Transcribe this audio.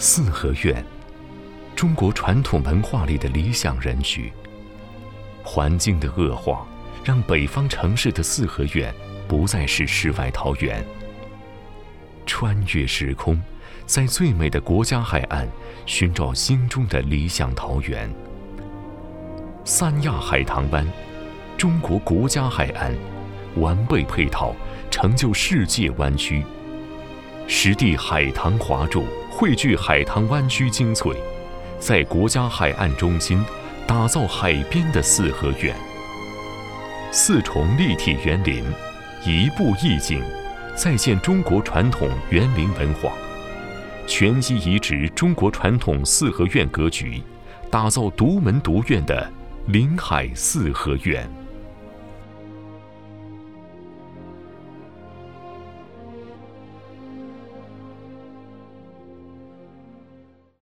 四合院，中国传统文化里的理想人居。环境的恶化，让北方城市的四合院不再是世外桃源。穿越时空，在最美的国家海岸寻找心中的理想桃源。三亚海棠湾，中国国家海岸，完备配套，成就世界湾区。实地海棠华筑，汇聚海棠湾区精粹，在国家海岸中心打造海边的四合院。四重立体园林，一步一景，再现中国传统园林文化，全息移植中国传统四合院格局，打造独门独院的临海四合院。